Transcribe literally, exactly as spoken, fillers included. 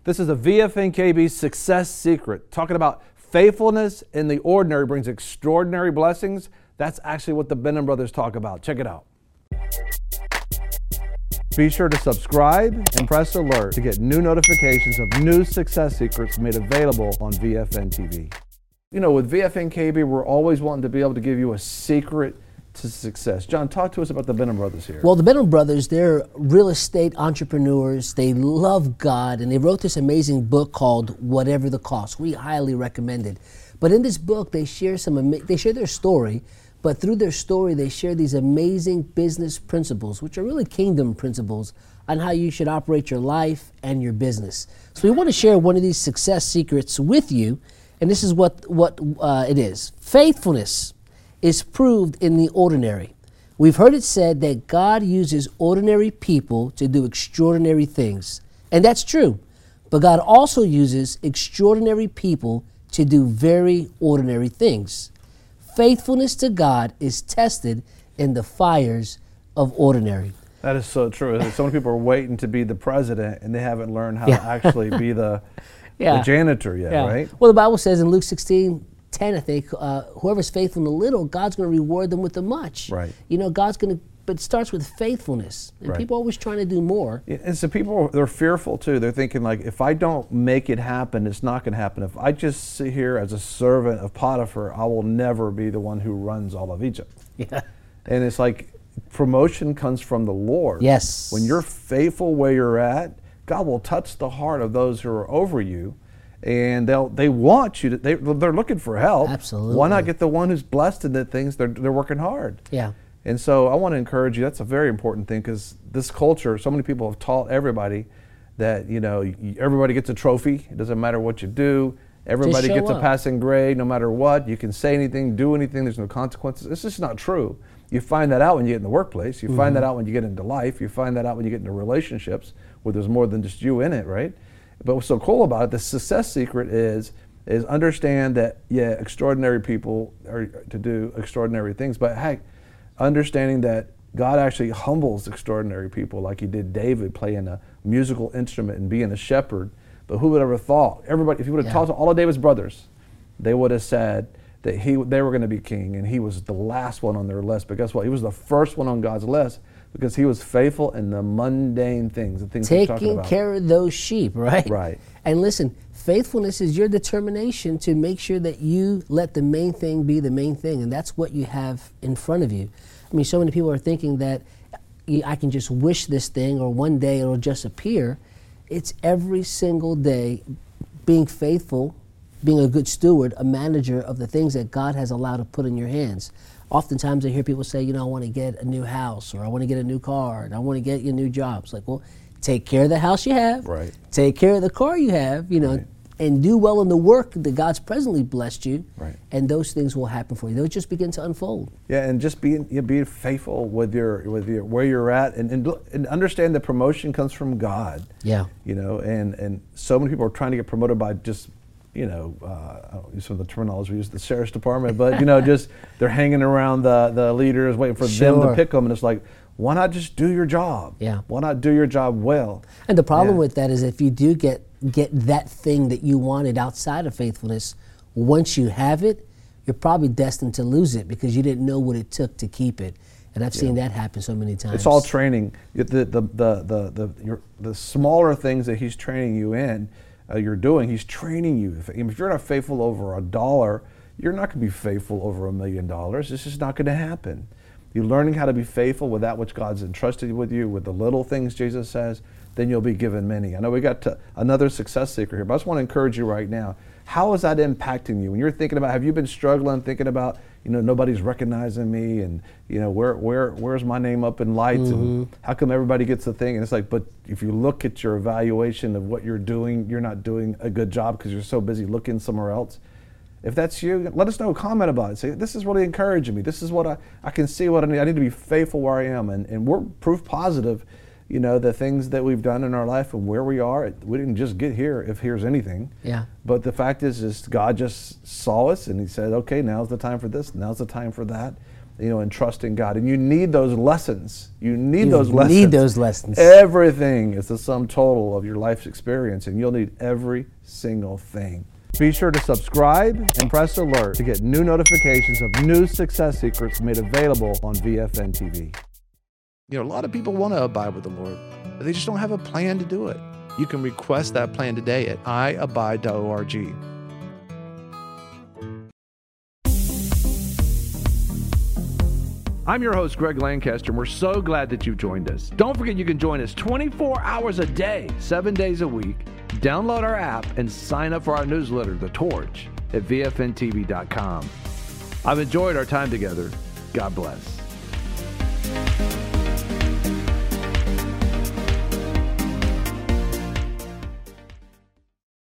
This is a V F N K B success secret, talking about faithfulness in the ordinary brings extraordinary blessings. That's actually what the Benham brothers talk about. Check it out. Be sure to subscribe and press alert to get new notifications of new success secrets made available on V F N T V. You know, with V F N K B, we're always wanting to be able to give you a secret to success. John, talk to us about the Benham brothers here. Well, the Benham brothers, they're real estate entrepreneurs. They love God, and they wrote this amazing book called Whatever the Cost. We highly recommend it. But in this book, they share some ama- they share their story, but through their story, they share these amazing business principles, which are really kingdom principles on how you should operate your life and your business. So we want to share one of these success secrets with you, and this is what what uh, it is. Faithfulness is proved in the ordinary. We've heard it said that God uses ordinary people to do extraordinary things. And that's true. But God also uses extraordinary people to do very ordinary things. Faithfulness to God is tested in the fires of ordinary. That is so true. So many people are waiting to be the president and they haven't learned how Yeah. to actually be the, Yeah. the janitor yet, Yeah. right? Well, the Bible says in Luke sixteen ten, I think, uh, whoever's faithful in the little, God's going to reward them with the much. Right. You know, God's going to, but it starts with faithfulness. And Right. people are always trying to do more. Yeah, and so people, they're fearful too. They're thinking like, if I don't make it happen, it's not going to happen. If I just sit here as a servant of Potiphar, I will never be the one who runs all of Egypt. Yeah. And it's like promotion comes from the Lord. Yes. When you're faithful where you're at, God will touch the heart of those who are over you. And they'll they want you to, they, they're looking for help. Absolutely. Why not get the one who's blessed in the things they're, they're working hard? Yeah. And so I want to encourage you, that's a very important thing, because this culture, so many people have taught everybody that, you know, y- everybody gets a trophy. It doesn't matter what you do. Everybody show gets a up. passing grade no matter what. You can say anything, do anything, there's no consequences. It's just not true. You find that out when you get in the workplace. You Mm-hmm. find that out when you get into life. You find that out when you get into relationships where there's more than just you in it, right? But what's so cool about it, the success secret is is understand that, yeah, extraordinary people are to do extraordinary things, but heck, understanding that God actually humbles extraordinary people, like he did David playing a musical instrument and being a shepherd. But who would ever thought? Everybody, if you would have Yeah. talked to all of David's brothers, they would have said that he they were going to be king, and he was the last one on their list. But guess what? He was the first one on God's list because he was faithful in the mundane things, the things we're talking Taking about. care of those sheep, right? Right. And listen, faithfulness is your determination to make sure that you let the main thing be the main thing, and that's what you have in front of you. I mean, so many people are thinking that y- I can just wish this thing or one day it'll just appear. It's every single day being faithful, being a good steward, a manager of the things that God has allowed to put in your hands. Oftentimes I hear people say, you know, I want to get a new house, or I want to get a new car, and I want to get you new jobs. Like, well, take care of the house you have, Right. take care of the car you have, you know, Right. and do well in the work that God's presently blessed you, Right. and those things will happen for you. They'll just begin to unfold. Yeah, and just being you know, being faithful with your with your where you're at, and, and and understand that promotion comes from God. Yeah. You know, and and so many people are trying to get promoted by just, you know, uh, I don't use some of the terminology we use, the sheriff's department, but you know, just they're hanging around the the leaders, waiting for them Sure. to pick them, and it's like, why not just do your job? Yeah. Why not do your job well? And the problem Yeah. with that is if you do get get that thing that you wanted outside of faithfulness, once you have it, you're probably destined to lose it because you didn't know what it took to keep it. And I've seen that happen so many times. It's all training. The the the the the, the, your, the smaller things that he's training you in, uh, you're doing. He's training you. If, if you're not faithful over a dollar, you're not going to be faithful over a million dollars. It's just not going to happen. You're learning how to be faithful with that which God's entrusted with you, with the little things, Jesus says, then you'll be given many. I know we got to another success secret here, but I just want to encourage you right now. How is that impacting you? When you're thinking about, have you been struggling, thinking about, you know, nobody's recognizing me, and, you know, where where where's my name up in lights, Mm-hmm. and how come everybody gets the thing? And it's like, but if you look at your evaluation of what you're doing, you're not doing a good job because you're so busy looking somewhere else. If that's you, let us know, comment about it. Say, this is really encouraging me. This is what I, I can see what I need. I need to be faithful where I am. And, and we're proof positive, you know, the things that we've done in our life and where we are. We didn't just get here, if here's anything. Yeah. But the fact is, is God just saw us and he said, okay, now's the time for this, now's the time for that. you know, and trusting God. And you need those lessons. You need You those need lessons. those lessons. Everything is the sum total of your life's experience, and you'll need every single thing. Be sure to subscribe and press alert to get new notifications of new success secrets made available on V F N T V. You know, a lot of people want to abide with the Lord, but they just don't have a plan to do it. You can request that plan today at i abide dot org. I'm your host, Greg Lancaster, and we're so glad that you've joined us. Don't forget you can join us twenty-four hours a day, seven days a week. Download our app and sign up for our newsletter, The Torch, at V F N T V dot com. I've enjoyed our time together. God bless.